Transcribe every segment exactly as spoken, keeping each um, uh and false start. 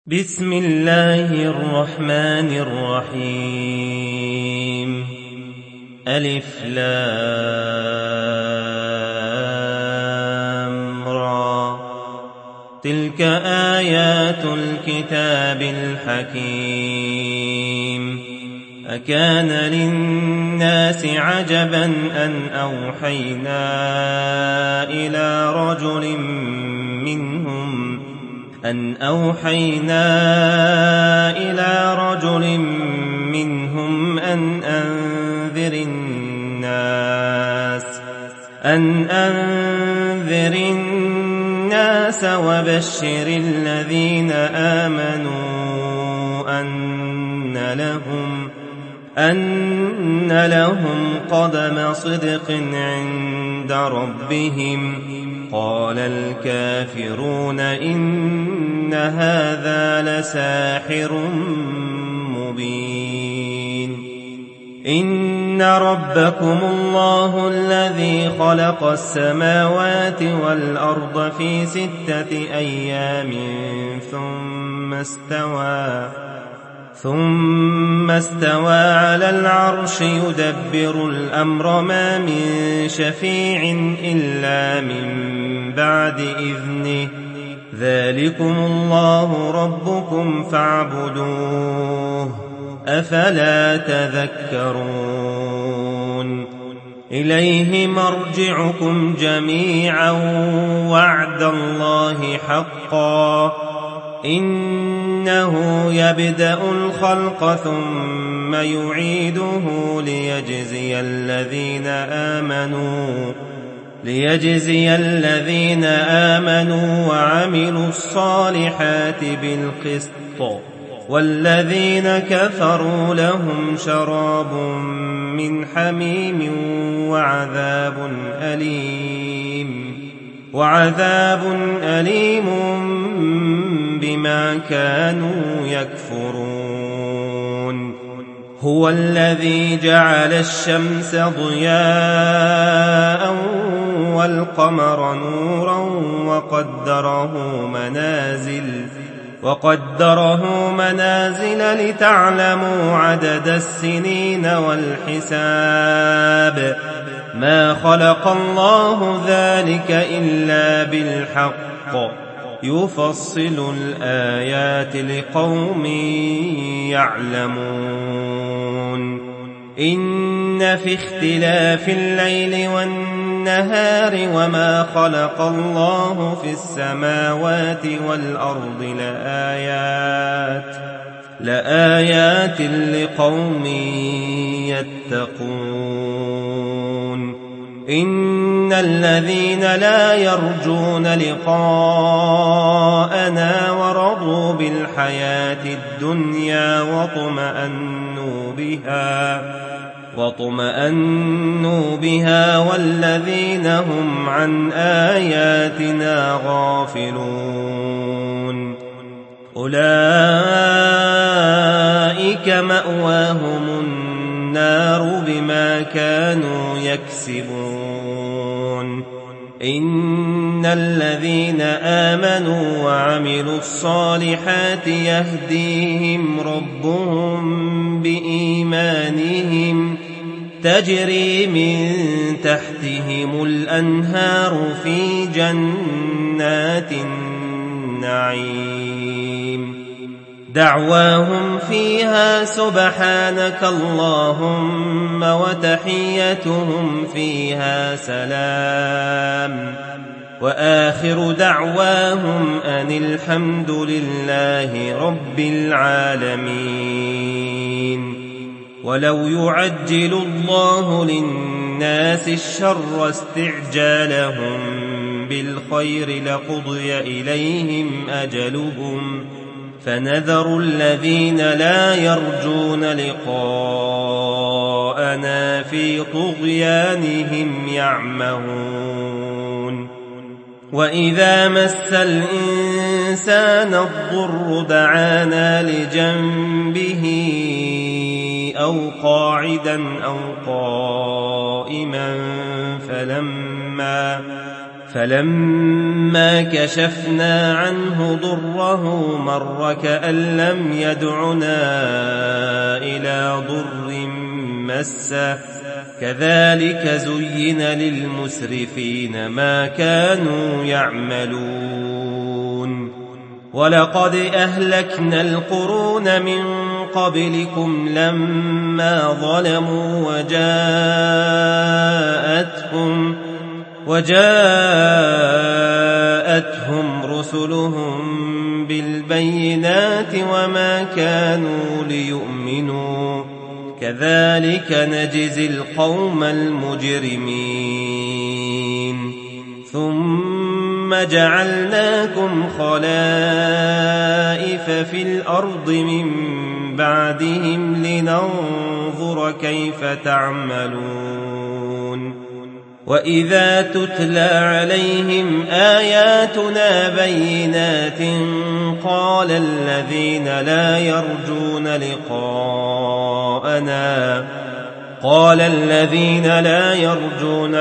بسم الله الرحمن الرحيم. ألف لام را. تلك آيات الكتاب الحكيم. أكان للناس عجبا أن أوحينا إلى رجل منهم أن أوحينا إلى رجل منهم أن أنذر الناس أن أنذر الناس وبشر الذين آمنوا أن لهم أن لهم قدم صدق عند ربهم. قال الكافرون إن هذا لساحر مبين. إن ربكم الله الذي خلق السماوات والأرض في ستة أيام ثم استوى ثم استوى على العرش يدبر الأمر ما من شفيع إلا من بعد إذنه. ذلكم الله ربكم فاعبدوه أفلا تذكرون. إليه مرجعكم جميعا وعد الله حقا. إنه يبدأ الخلق ثم يعيده ليجزي الذين آمنوا ليجزي الذين آمنوا وعملوا الصالحات بالقسط. والذين كفروا لهم شراب من حميم وعذاب أليم وعذاب أليم بما كانوا يكفرون. هو الذي جعل الشمس ضياء والقمر نورا وقدره منازل وقدره منازل لتعلموا عدد السنين والحساب. ما خلق الله ذلك إلا بالحق يفصل الآيات لقوم يعلمون. إن في اختلاف الليل والنهار وما خلق الله في السماوات والأرض لآيات لآيات لقوم يتقون. إن الذين لا يرجون لقاءنا ورضوا بالحياة الدنيا واطمأنوا بها واطمأنوا بها والذين هم عن آياتنا غافلون أولئك مأواهم النار بما كانوا يكسبون. إن الذين آمنوا وعملوا الصالحات يهديهم ربهم بإيمانهم تجري من تحتهم الأنهار في جنات النعيم. دعواهم فيها سبحانك اللهم وتحيتهم فيها سلام. وآخر دعواهم أن الحمد لله رب العالمين. ولو يعجل الله للناس الشر استعجالهم بالخير لقضي إليهم أجلهم فنذر الذين لا يرجون لقاءنا في طغيانهم يعمهون. وإذا مس الإنسان الضر دعانا لجنبه أو قاعدا أو قائما فلما فلما كشفنا عنه ضره مر كأن لم يدعنا إلى ضر مسه كذلك زين للمسرفين ما كانوا يعملون ولقد أهلكنا القرون من قبلكم لما ظلموا وجاءتهم وجاءتهم رسلهم بالبينات وما كانوا ليؤمنوا كذلك نجزي القوم المجرمين ثم جعلناكم خلائف في الأرض من بعدهم لننظر كيف تعملون وإذا تتلى عليهم آياتنا بينات قال الذين لا يرجون لقاءنا قال الذين لا يرجون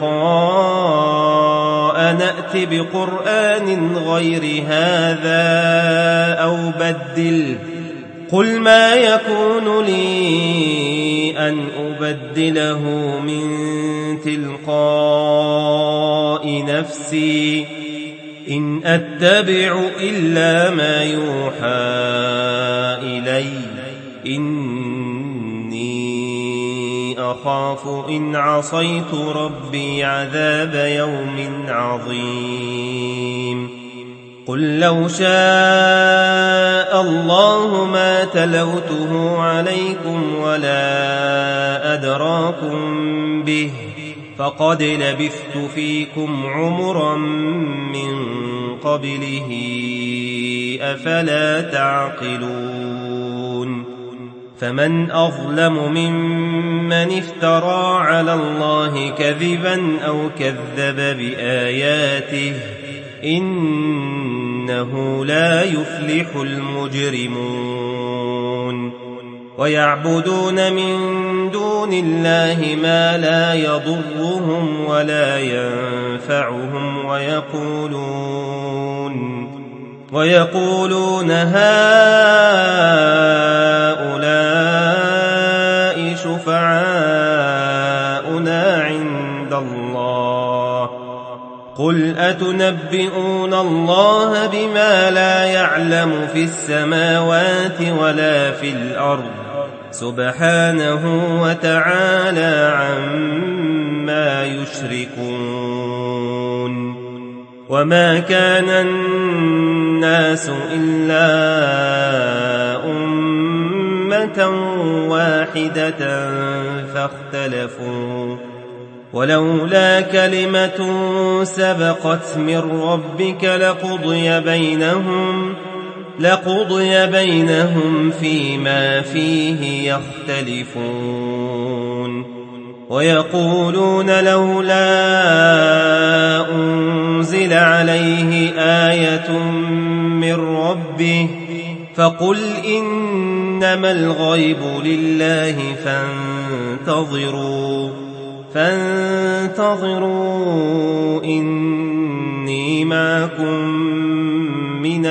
لقاءنا ائت بقرآن غير هذا أو بدل قل ما يكون لي أن أبدله من تلقاء نفسي إن أتبع إلا ما يوحى إلي إني أخاف إن عصيت ربي عذاب يوم عظيم قل لو شاء الله ما تلوته عليكم ولا أدراكم به فقد لبثت فيكم عمرا من قبله أفلا تعقلون فمن أظلم ممن افترى على الله كذبا أو كذب بآياته إنه لا يفلح المجرمون ويعبدون من دون الله ما لا يضرهم ولا ينفعهم ويقولون ويقولون هؤلاء شفعاؤنا عند الله قل أتنبئون الله بما لا يعلم في السماوات ولا في الأرض سبحانه وتعالى عما يشركون وما كان الناس إلا أمة واحدة فاختلفوا ولولا كلمة سبقت من ربك لقضي بينهم لقضي بينهم فيما فيه يختلفون ويقولون لولا أنزل عليه آية من ربه فقل إنما الغيب لله فانتظروا فانتظروا إني معكم من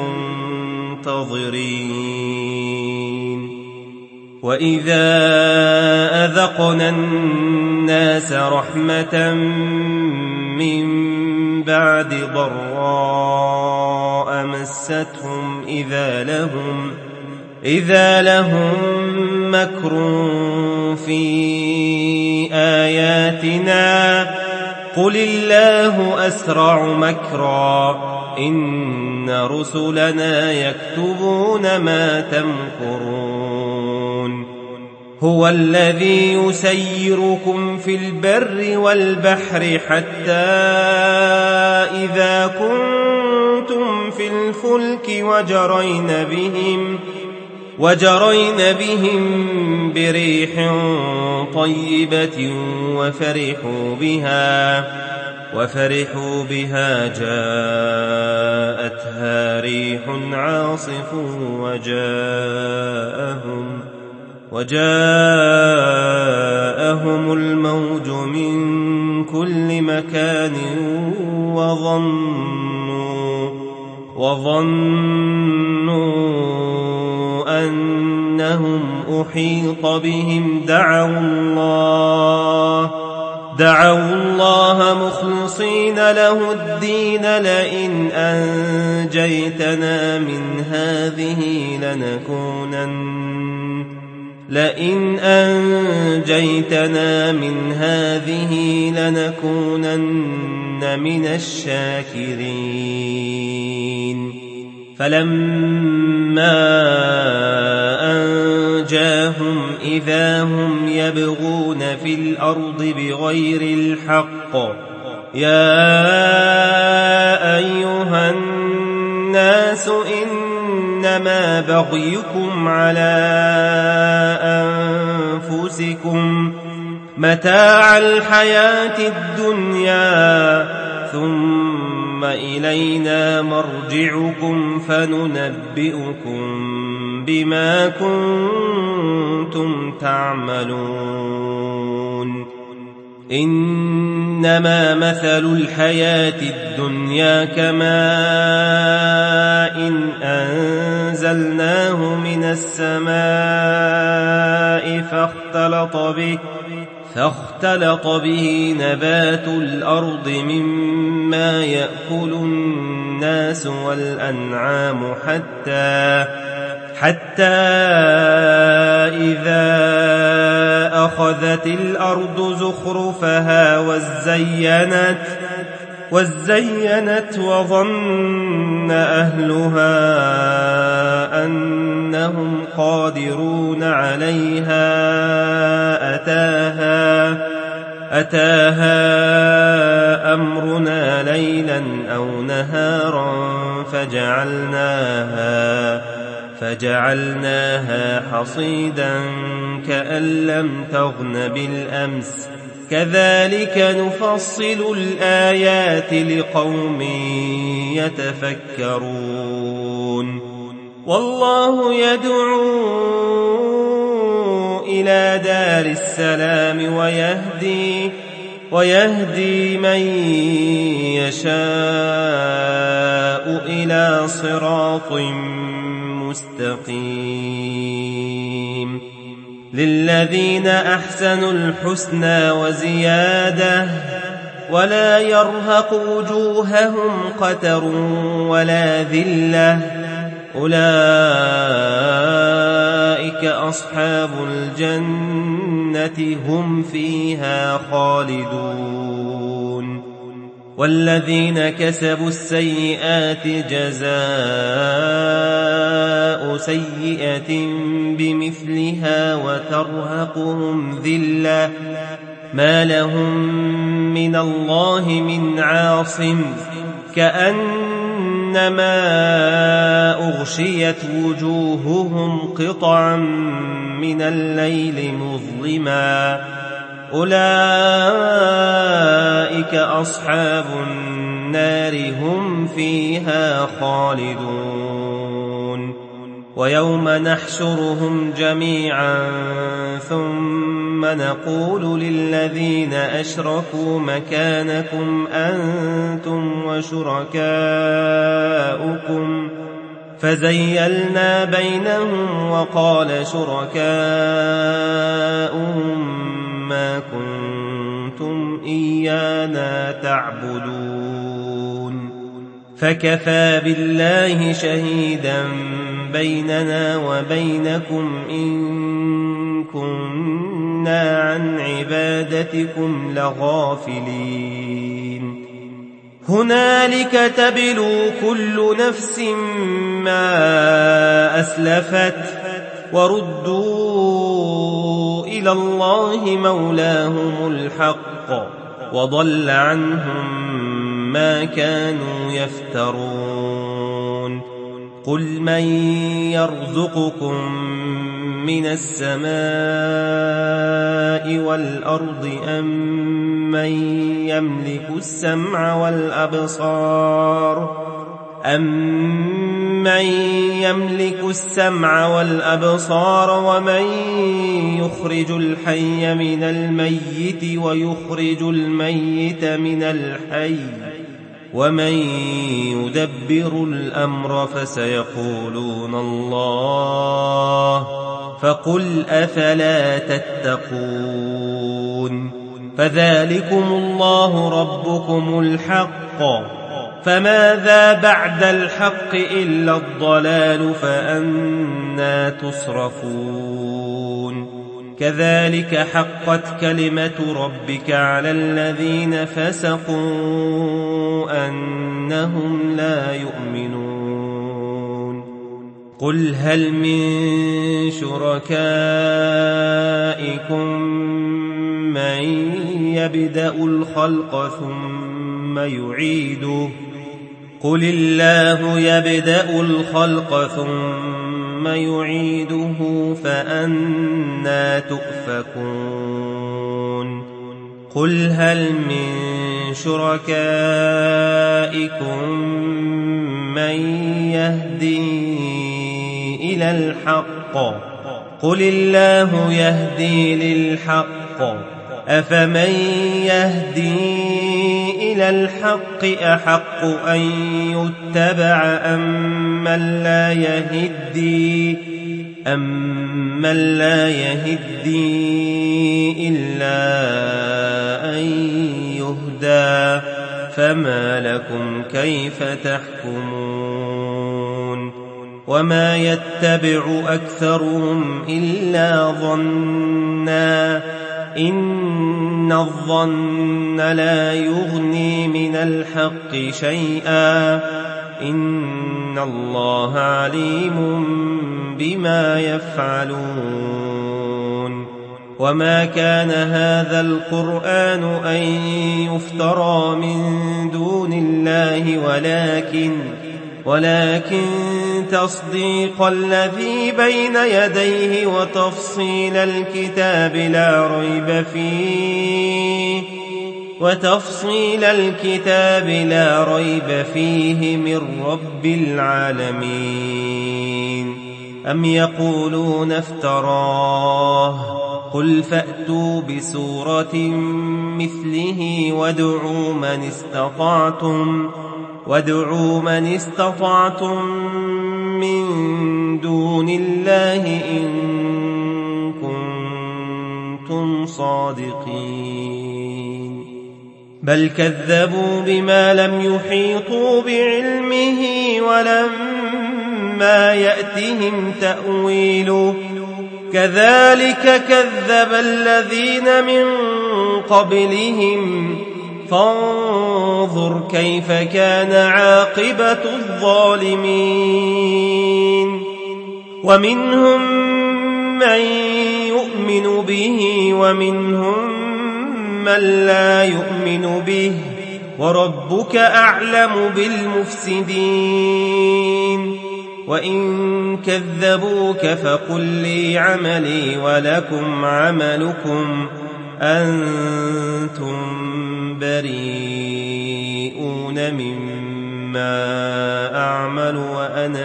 المنتظرين وإذا أذقنا الناس رحمة من بعد ضراء مستهم إذا لهم إذا لهم مكر في آياتنا قل الله أسرع مكرا إن رسلنا يكتبون ما تمكرون هو الذي يسيركم في البر والبحر حتى إذا كنتم في الفلك وجرين بهم وجرين بهم بريح طيبة وفرحوا بها وفرحوا بها جاءتها ريح عاصف وجاءهم وجاءهم الموج من كل مكان وظنوا, وظنوا أنهم أحيط بهم دعوا الله, دعوا الله مخلصين له الدين لئن أنجيتنا من هذه لنكونن لئن أنجيتنا من هذه لنكونن من الشاكرين. فلما أنجاهم إذا هم يبغون في الأرض بغير الحق يا أيها الناس إنما بغيكم على أنفسكم متاع الحياة الدنيا ثم إلينا مرجعكم فننبئكم بما كنتم تعملون. إنما مثل الحياة الدنيا كماء إن أنزلناه من السماء فاختلط به فاختلط به نبات الأرض مما يأكل الناس والأنعام حتى حتى إذا أخذت الأرض زخرفها وزينت وزينت وظن أهلها أنهم قادرون عليها أتاها أتاها أمرنا ليلا أو نهارا فجعلناها فجعلناها حصيدا كأن لم تغن بالأمس كذلك نفصل الآيات لقوم يتفكرون. والله يدعو إلى دار السلام ويهدي ويهدي من يشاء إلى صراط مستقيم. للذين أحسنوا الحسنى وزيادة ولا يرهق وجوههم قتر ولا ذلة أولئك أصحاب الجنة هم فيها خالدون. والذين كسبوا السيئات جزاء سيئة بمثلها وترهقهم ذلة ما لهم من الله من عاصم كأنما أغشيت وجوههم قطعا من الليل مظلما أولئك أصحاب النار هم فيها خالدون. ويوم نحشرهم جميعا ثم نقول للذين أشركوا مكانكم أنتم وشركاؤكم فزيلنا بينهم وقال شركاؤهم ما كنتم إيانا تعبدون فكفى بالله شهيدا بيننا وبينكم إن كنا عن عبادتكم لغافلين. هنالك تبلو كل نفس ما أسلفت وردوا إلى الله مولاهم الحق وضل عنهم ما كانوا يفترون. قل من يرزقكم من السماء والأرض أم من يملك السمع والأبصار أَمَّن يَمْلِكُ السَّمْعَ وَالْأَبْصَارَ وَمَن يُخْرِجُ الْحَيَّ مِنَ الْمَيِّتِ وَيُخْرِجُ الْمَيِّتَ مِنَ الْحَيِّ وَمَن يُدَبِّرُ الْأَمْرَ فَسَيَقُولُونَ اللَّهُ فَقُلْ أَفَلَا تَتَّقُونَ فَذَلِكُمُ اللَّهُ رَبُّكُمُ الْحَقُّ فَمَاذَا بَعْدَ الْحَقِّ إِلَّا الضَّلَالُ فَأَنَّىٰ تُصْرَفُونَ كَذَٰلِكَ حَقَّتْ كَلِمَةُ رَبِّكَ عَلَى الَّذِينَ فَسَقُوا أَنَّهُمْ لَا يُؤْمِنُونَ قُلْ هَلْ مِن شُرَكَائِكُم مَّن يَبْدَأُ الْخَلْقَ ثُمَّ يُعِيدُهُ قُلِ اللَّهُ يَبْدَأُ الْخَلْقَ ثُمَّ يُعِيدُهُ فَأَنَّىٰ تُؤْفَكُونَ قُلْ هَلْ مِن شُرَكَائِكُم مَّن يَهْدِي إِلَى الْحَقِّ قُلِ اللَّهُ يَهْدِي لِلْحَقِّ أَفَمَن يَهْدِي إِلَى الْحَقِّ أَحَقُّ أَن يُتَّبَعَ أَمَّن لَّا يَهِدِّي أَمَّن لَّا يَهِدِّي إِلَّا أَن يُهْدَىٰ فَمَا لَكُمْ كَيْفَ تَحْكُمُونَ وَمَا يَتَّبِعُ أَكْثَرُهُمْ إِلَّا ظَنًّا إِنَّ الظَّنَّ لَا يُغْنِي مِنَ الْحَقِّ شَيْئًا إِنَّ اللَّهَ عَلِيمٌ بِمَا يَفْعَلُونَ وَمَا كَانَ هَٰذَا الْقُرْآنُ أَن يُفْتَرَىٰ مِن دُونِ اللَّهِ وَلَٰكِن ولكن تصديق الذي بين يديه وتفصيل الكتاب لا ريب فيه وتفصيل الكتاب لا ريب فيه من رب العالمين أم يقولون افتراه قل فأتوا بسورة مثله وادعوا من استطعتم وادعوا من استطعتم من دون الله إن كنتم صادقين بل كذبوا بما لم يحيطوا بعلمه ولما يأتهم تأويله كذلك كذب الذين من قبلهم فانظر كيف كان عاقبة الظالمين ومنهم من يؤمن به ومنهم من لا يؤمن به وربك أعلم بالمفسدين وإن كذبوك فقل لي عملي ولكم عملكم أنتم بريئون مما أعمل وأنا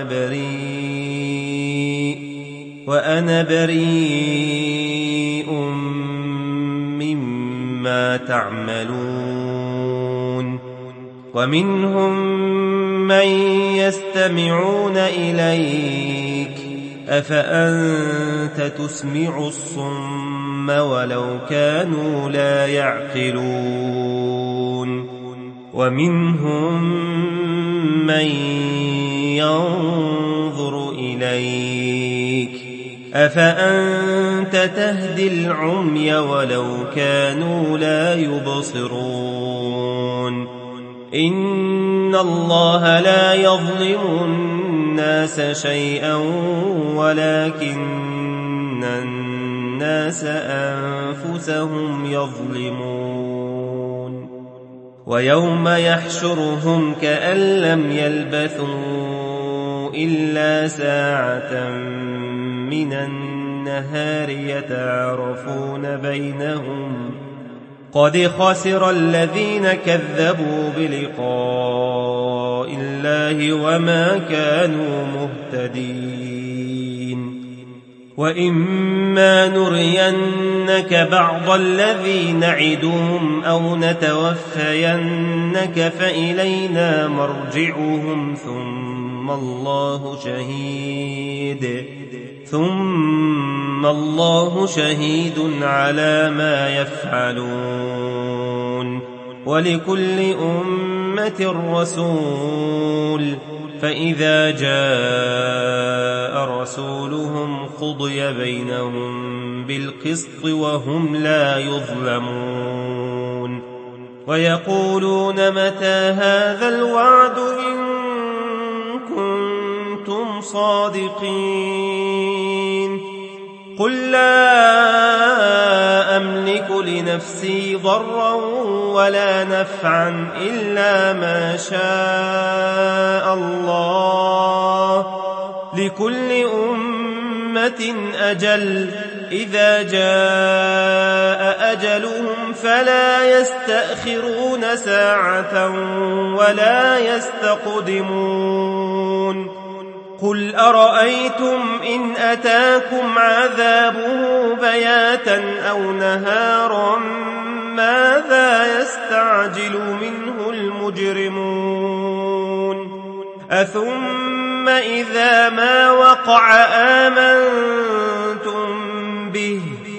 بريء وأنا بريء مما تعملون ومنهم من يستمعون إليك أفأنت تسمع الصم ولو كانوا لا يعقلون ومنهم من ينظر إليك أفأنت تهدي العمي ولو كانوا لا يبصرون إن الله لا يظلم الناس شيئا ولكن الناس أنفسهم يظلمون ويوم يحشرهم كأن لم يلبثوا إلا ساعة من النهار يتعارفون بينهم قد خسر الذين كذبوا بلقاء الله وما كانوا مهتدين وإما نرينك بعض الذي نعدهم أو نتوفينك فإلينا مرجعهم ثم الله شهيد ثم الله شهيد على ما يفعلون ولكل أمة رسول فإذا جاء رسولهم قضي بينهم بالقسط وهم لا يظلمون ويقولون متى هذا الوعد إن كنتم صادقين قل لا أملك لنفسي ضرا ولا نفعا إلا ما شاء الله لكل أمة أجل إذا جاء أجلهم فلا يستأخرون ساعة ولا يستقدمون قل أرأيتم إن أتاكم عذابه بياتا أو نهارا ماذا يستعجل منه المجرمون أثم إذا ما وقع آمنتم به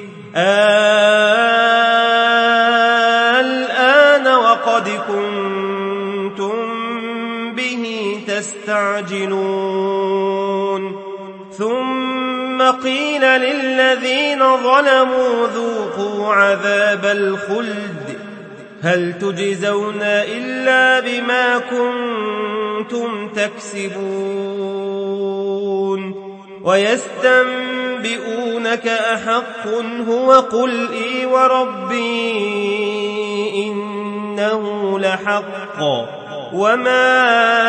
الآن وقد كنتم به تستعجلون ثم قيل للذين ظلموا ذوقوا عذاب الخلد هل تجزون إلا بما كنتم تكسبون ويستنبئونك أحق هو قل إي وربي إنه لحق وما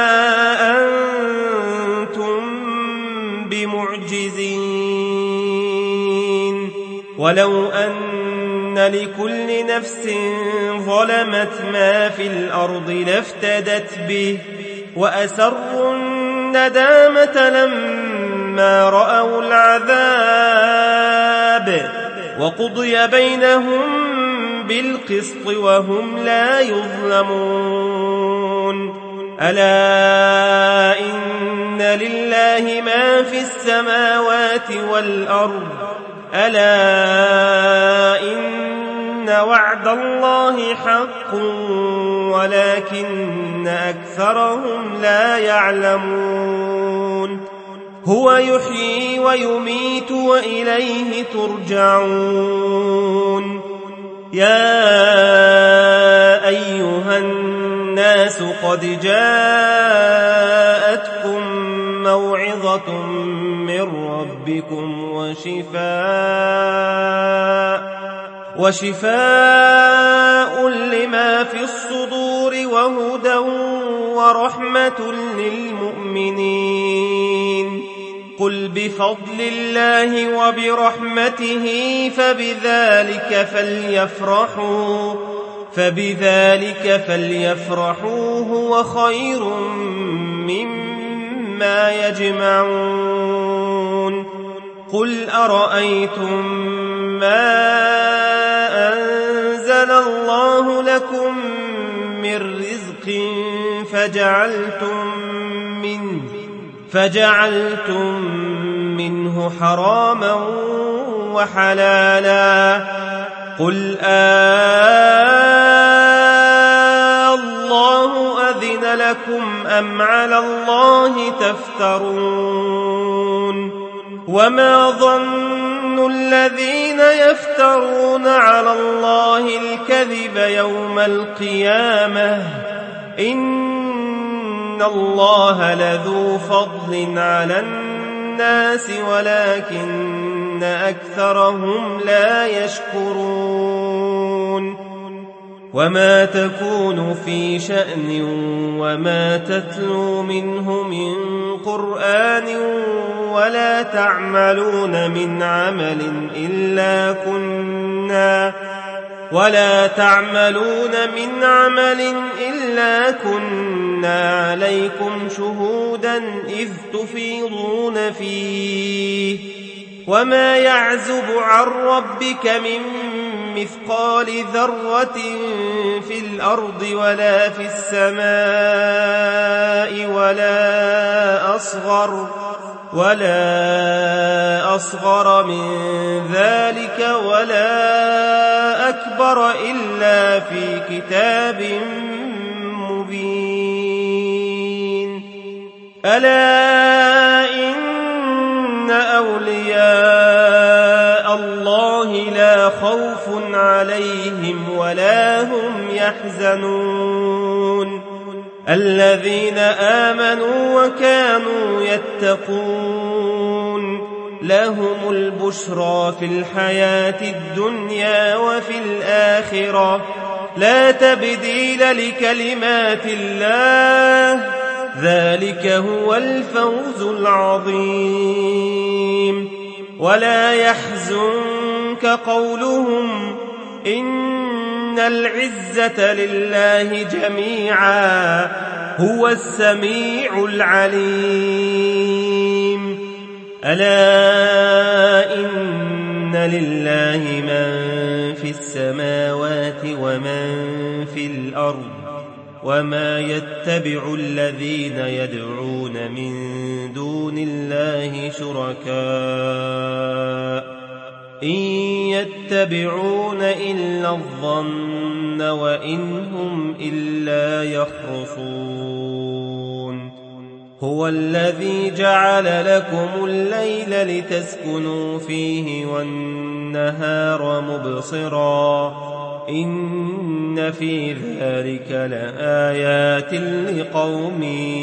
أنتم بمعجزين ولو أن لكل نفس ظلمت ما في الأرض لافتدت به وأسروا الندامة لما رأوا العذاب وقضي بينهم بالقسط وهم لا يظلمون ألا إن لله ما في السماوات والأرض ألا إن وعد الله حق ولكن أكثرهم لا يعلمون هو يحيي ويميت وإليه ترجعون يا أيها الناس قد جاءتكم موعظة من ربكم وشفاء وشفاء لما في الصدور وهدى ورحمة للمؤمنين قل بفضل الله وبرحمته فبذلك فليفرحوا فبذلك فليفرحوا هو خير مما يجمعون قل أرأيتم ما أنزل الله لكم من رزق فجعلتم منه فجعلتم منه حراما وحلالا قل آه الله أذن لكم أم على الله تفترون وما ظن الذين يفترون على الله الكذب يوم القيامة إن الله لذو فضل على الناس ولكن أكثرهم لا يشكرون وما تكون في شأن وما تتلو منه من قرآن ولا تعملون من عمل إلا كنا ولا تعملون من عمل إلا كنا عليكم شهودا إذ تفيضون فيه وما يعزب عن ربك من مثقال ذرة في الأرض ولا في السماء ولا أصغر ولا أصغر من ذلك ولا أكبر إلا في كتاب مبين. ألا إن أولياء الله لا خوف عليهم ولا هم يحزنون الذين آمنوا وكانوا يتقون لهم البشرى في الحياة الدنيا وفي الآخرة لا تبديل لكلمات الله ذلك هو الفوز العظيم. ولا يحزنك قولهم إن العزة لله جميعا هو السميع العليم. ألا إن لله من في السماوات ومن في الأرض وما يتبع الذين يدعون من دون الله شركاء إن يتبعون إلا الظن وإن هم إلا يخرصون. هو الذي جعل لكم الليل لتسكنوا فيه والنهار مبصرا إن في ذلك لآيات لقوم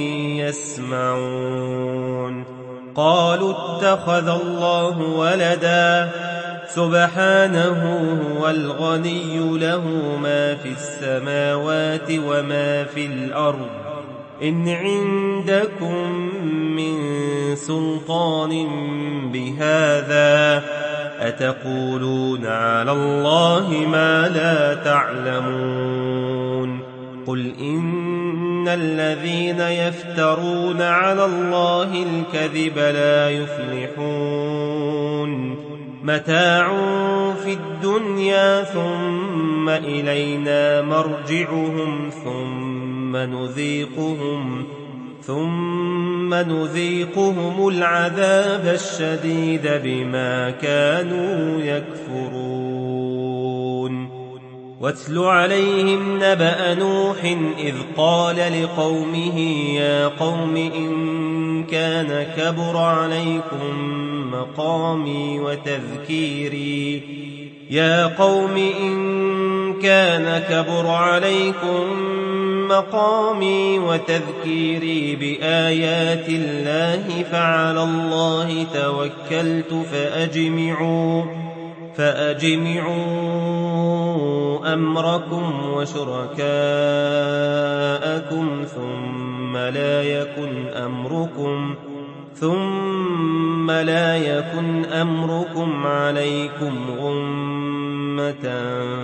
يسمعون. قالوا اتخذ الله ولدا سبحانه هو الغني له ما في السماوات وما في الأرض إن عندكم من سلطان بهذا أتقولون على الله ما لا تعلمون. قل إن الذين يفترون على الله الكذب لا يفلحون متاع في الدنيا ثم إلينا مرجعهم ثم نذيقهم ثم نذيقهم العذاب الشديد بما كانوا يكفرون. واتل عليهم نبأ نوح إذ قال لقومه يا قوم إن كان كبر عليكم مقامي وتذكيري يا قوم إن كان كبر عليكم مقامي وتذكيري بآيات الله فعلى الله توكلت فأجمعوا فأجمعوا أمركم وشركاءكم ثم لا يكن أمركم ثم لا يكن أمركم عليكم غمة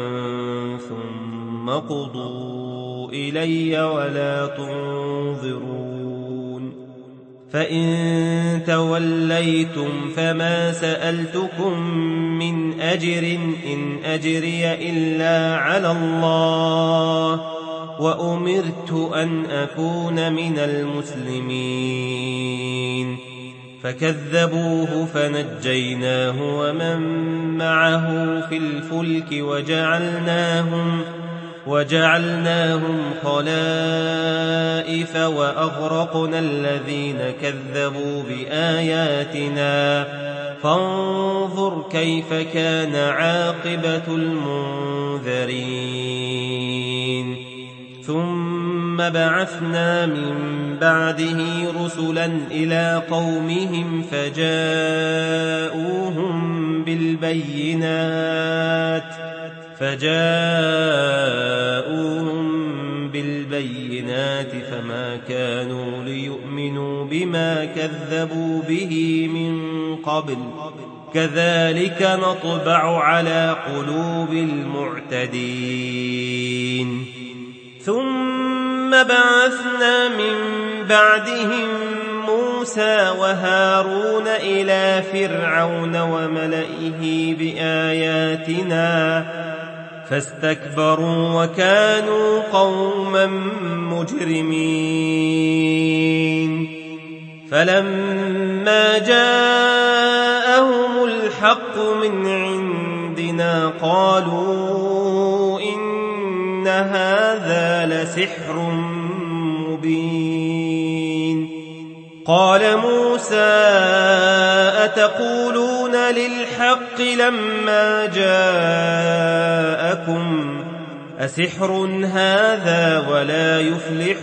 ثم قضوا إلي ولا تنظرون. فإن توليتم فما سألتكم من أجر إن أجري إلا على الله وأمرت أن أكون من المسلمين. فكذبوه فنجيناه ومن معه في الفلك وجعلناهم وجعلناهم خلائف وأغرقنا الذين كذبوا بآياتنا فانظر كيف كان عاقبة المنذرين. ثم بعثنا من بعده رسلا إلى قومهم فجاءوهم بالبينات فجاءوهم بالبينات فما كانوا ليؤمنوا بما كذبوا به من قبل كذلك نطبع على قلوب المعتدين ثم بعثنا من بعدهم موسى وهارون إلى فرعون وملئه بآياتنا فاستكبروا وكانوا قوما مجرمين فلما جاءهم الحق من عندنا قالوا إن هذا لسحر مبين قال موسى أتقولون للحق لما جاءكم أسحر هذا ولا يفلح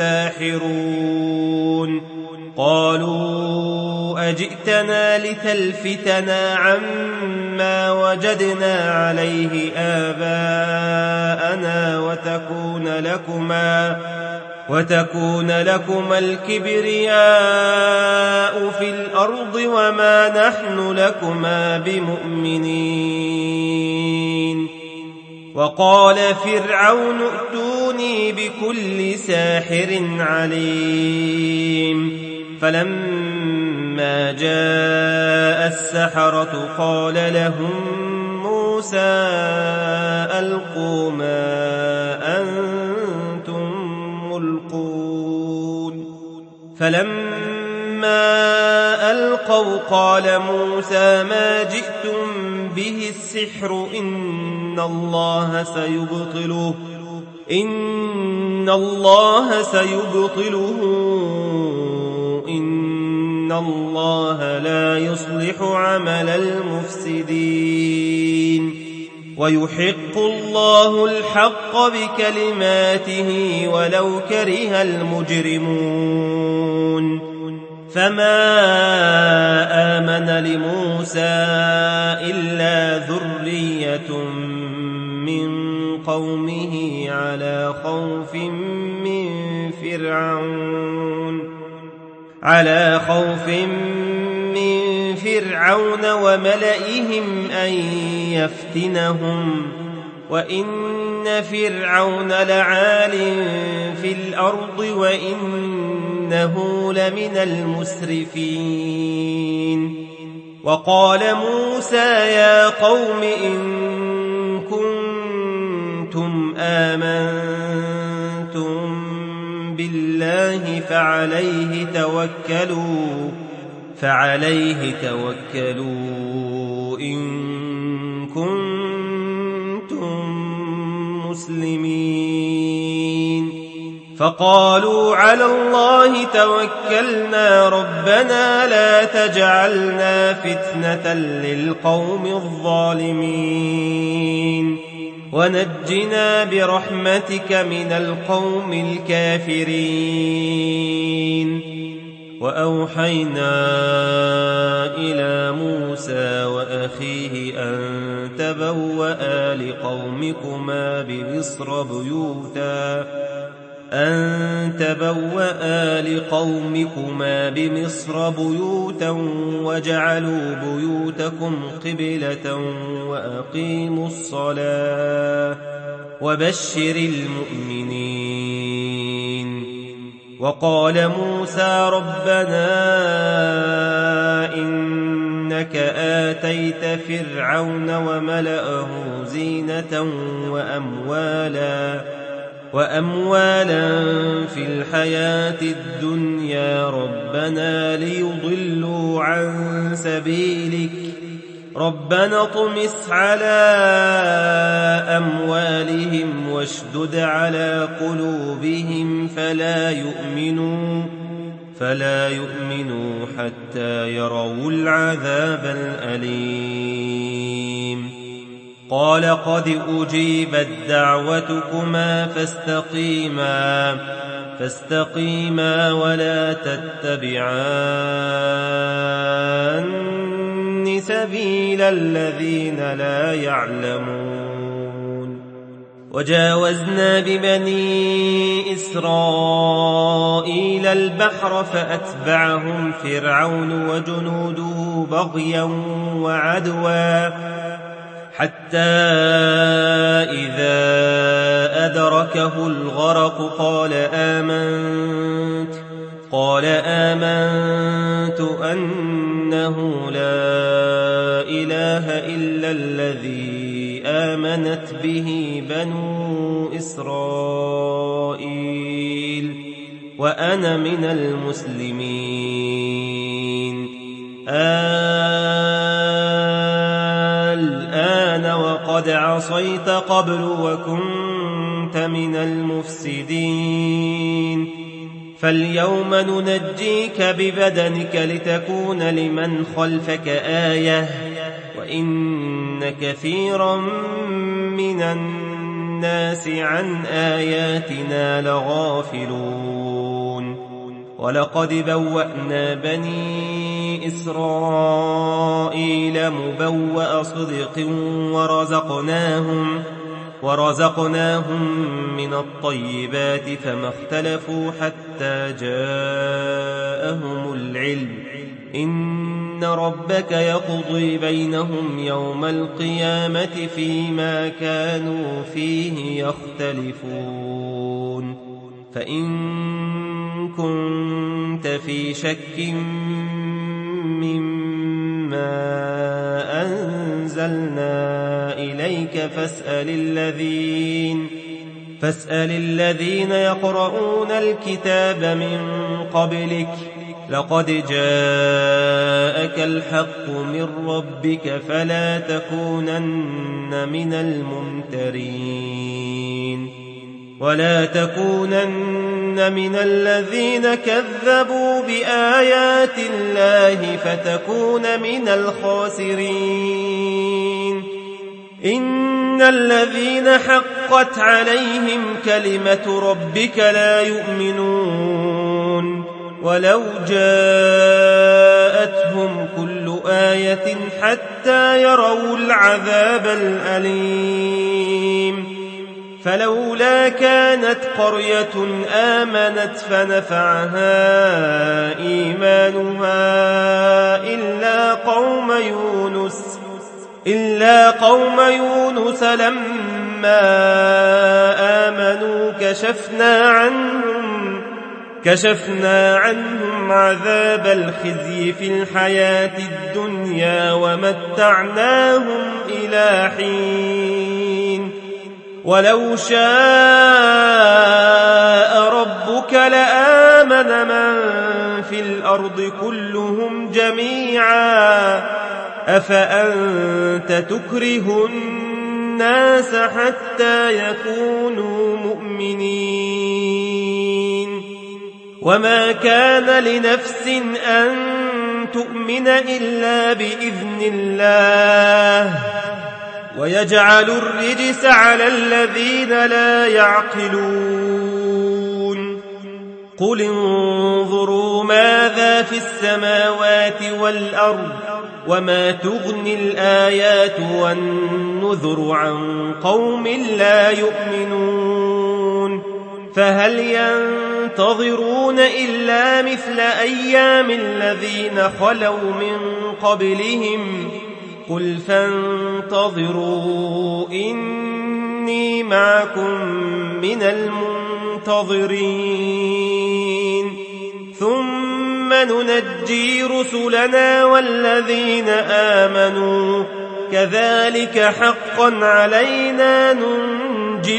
الساحرون قالوا أجئتنا لتلفتنا عما وجدنا عليه آباءنا وتكون لكما وتكون لكما الكبرياء في الأرض وما نحن لكما بمؤمنين وقال فرعون ائتوني بكل ساحر عليم فلما جاء السحرة قال لهم موسى ألقوا ما أنتم ملقون فلما ألقوا قال موسى ما جئتم به السحر إن الله سيبطله إن الله سيبطله إن الله لا يصلح عمل المفسدين ويحق الله الحق بكلماته ولو كره المجرمون فما آمن لموسى إلا ذرية من قومه على خوف من فرعون على خوف من فرعون وملئهم أن يفتنهم وإن فرعون لعال في الأرض وإنه لمن المسرفين وقال موسى يا قوم إن كنتم آمنتم بالله فعليه توكلوا فعليه توكلوا إن كنتم مسلمين فقالوا على الله توكلنا ربنا لا تجعلنا فتنة للقوم الظالمين ونجنا برحمتك من القوم الكافرين وأوحينا إلى موسى وأخيه أن تبوأ لقومكما بمصر بيوتا أن تبوأ لقومكما بمصر بيوتا وجعلوا بيوتكم قبلة وأقيموا الصلاة وبشر المؤمنين وقال موسى ربنا إنك آتيت فرعون وملأه زينة وأموالا وأموالا في الحياة الدنيا ربنا ليضلوا عن سبيلك ربنا اطمس على أموالهم واشدد على قلوبهم فلا يؤمنوا فلا يؤمنوا حتى يروا العذاب الأليم قال قد أجيبت دعوتكما فاستقيما فاستقيما ولا تتبعان سبيل الذين لا يعلمون وجاوزنا ببني إسرائيل البحر فأتبعهم فرعون وجنوده بغيا وعدوا حتى إذا أدركه الغرق قال آمنت قال آمنت أنه لا إله إلا الذي آمنت به بنو إسرائيل وأنا من المسلمين. الآن وقد عصيت قبل وكنت من المفسدين فاليوم ننجيك ببدنك لتكون لمن خلفك آية وإن كثيرا من الناس عن آياتنا لغافلون. ولقد بوأنا بني إسرائيل مبوأ صدق ورزقناهم ورزقناهم من الطيبات فما اختلفوا حتى جاءهم العلم إن ربك يقضي بينهم يوم القيامة فيما كانوا فيه يختلفون. فإن كنت في شك مما أنزلنا إليك فاسأل الذين فاسأل الذين يقرؤون الكتاب من قبلك لقد جاءك الحق من ربك فلا تكونن من الممترين ولا تكونن من الذين كذبوا بآيات الله فتكون من الخاسرين. إن الذين حقت عليهم كلمة ربك لا يؤمنون ولو جاءتهم كل آية حتى يروا العذاب الأليم. فلولا كانت قرية آمنت فنفعها إيمانها إلا قوم يونس إلا قوم يونس لما آمنوا كشفنا عنهم كشفنا عنهم عذاب الخزي في الحياة الدنيا ومتعناهم إلى حين. ولو شاء ربك لآمن من في الأرض كلهم جميعا أفأنت تكره الناس حتى يكونوا مؤمنين. وما كان لنفس أن تؤمن إلا بإذن الله ويجعل الرجس على الذين لا يعقلون. قل انظروا ماذا في السماوات والأرض وما تغني الآيات والنذر عن قوم لا يؤمنون. فهل ينتظرون إلا مثل أيام الذين خلوا من قبلهم قل فانتظروا إني معكم من المنتظرين ثم ننجي رسلنا والذين آمنوا كذلك حقا علينا ننجي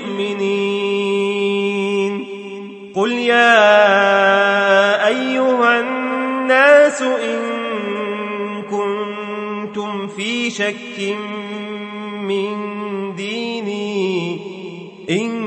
المؤمنين. قل يا أيها الناس إن كنتم في شك من ديني إن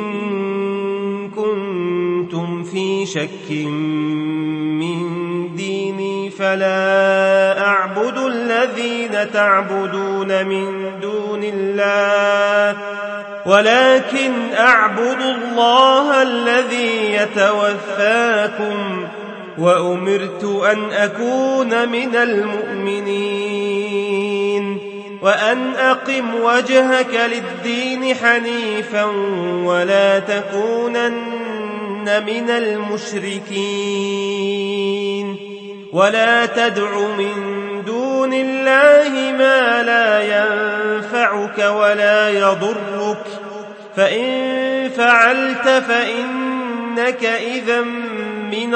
كنتم في شك من ديني فلا أعبد الذين تعبدون من دون الله ولكن أعبد الله الذي يتوفاكم وأمرت أن أكون من المؤمنين. وأن أقم وجهك للدين حنيفا ولا تكونن من المشركين ولا تدع من دون الله ما لا ينفعك ولا يضرك فإن فعلت فإنك إذا من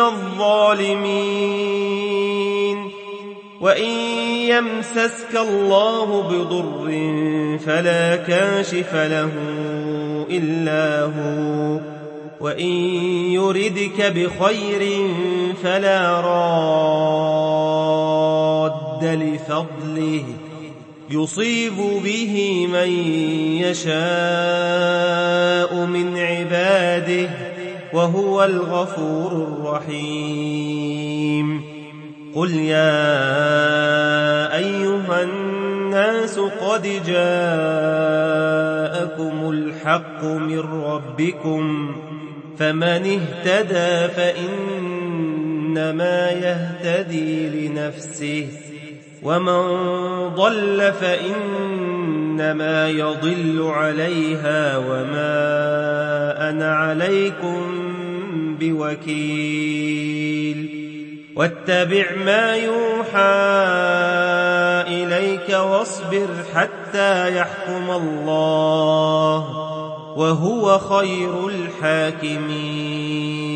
الظالمين وإن يمسسك الله بضر فلا كاشف له إلا هو وإن يردك بخير فلا راد لفضله يصيب به من يشاء من عباده وهو الغفور الرحيم قل يا أيها الناس قد جاءكم الحق من ربكم فمن اهتدى فإنما يهتدي لنفسه ومن ضل فإنما يضل عليها وما أنا عليكم بوكيل واتبع ما يوحى إليك واصبر حتى يحكم الله وهو خير الحاكمين